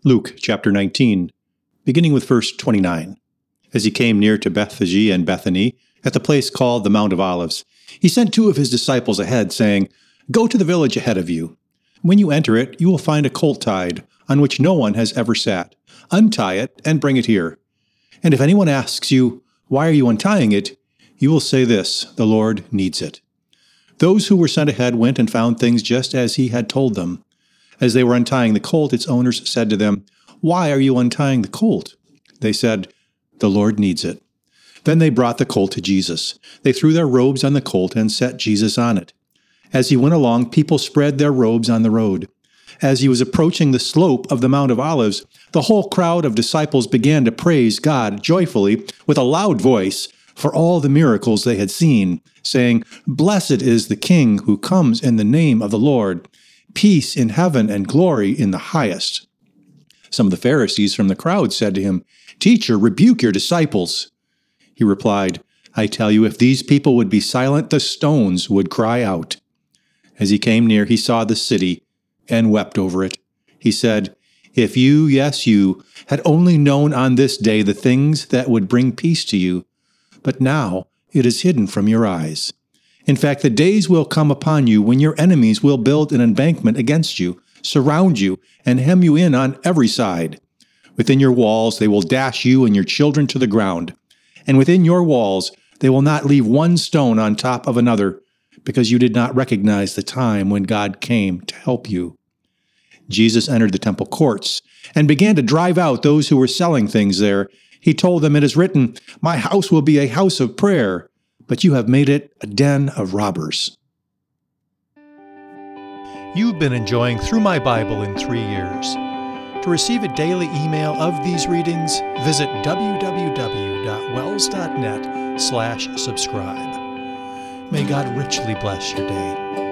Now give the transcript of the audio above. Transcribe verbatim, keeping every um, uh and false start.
Luke chapter nineteen, beginning with verse twenty-nine. As he came near to Bethphage and Bethany, at the place called the Mount of Olives, he sent two of his disciples ahead, saying, "Go to the village ahead of you. When you enter it, you will find a colt tied, on which no one has ever sat. Untie it and bring it here. And if anyone asks you, 'Why are you untying it?' you will say this, 'The Lord needs it.'" Those who were sent ahead went and found things just as he had told them. As they were untying the colt, its owners said to them, "Why are you untying the colt?" They said, "The Lord needs it." Then they brought the colt to Jesus. They threw their robes on the colt and set Jesus on it. As he went along, people spread their robes on the road. As he was approaching the slope of the Mount of Olives, the whole crowd of disciples began to praise God joyfully with a loud voice for all the miracles they had seen, saying, "Blessed is the King who comes in the name of the Lord. Peace in heaven and glory in the highest." Some of the Pharisees from the crowd said to him, "Teacher, rebuke your disciples." He replied, "I tell you, if these people would be silent, the stones would cry out." As he came near, he saw the city and wept over it. He said, "If you, yes, you, had only known on this day the things that would bring peace to you, but now it is hidden from your eyes. In fact, the days will come upon you when your enemies will build an embankment against you, surround you, and hem you in on every side. Within your walls they will dash you and your children to the ground, and within your walls they will not leave one stone on top of another, because you did not recognize the time when God came to help you." Jesus entered the temple courts and began to drive out those who were selling things there. He told them, "It is written, 'My house will be a house of prayer,' but you have made it a den of robbers." You've been enjoying Through My Bible in Three Years. To receive a daily email of these readings, visit w w w dot wells dot net slash subscribe. May God richly bless your day.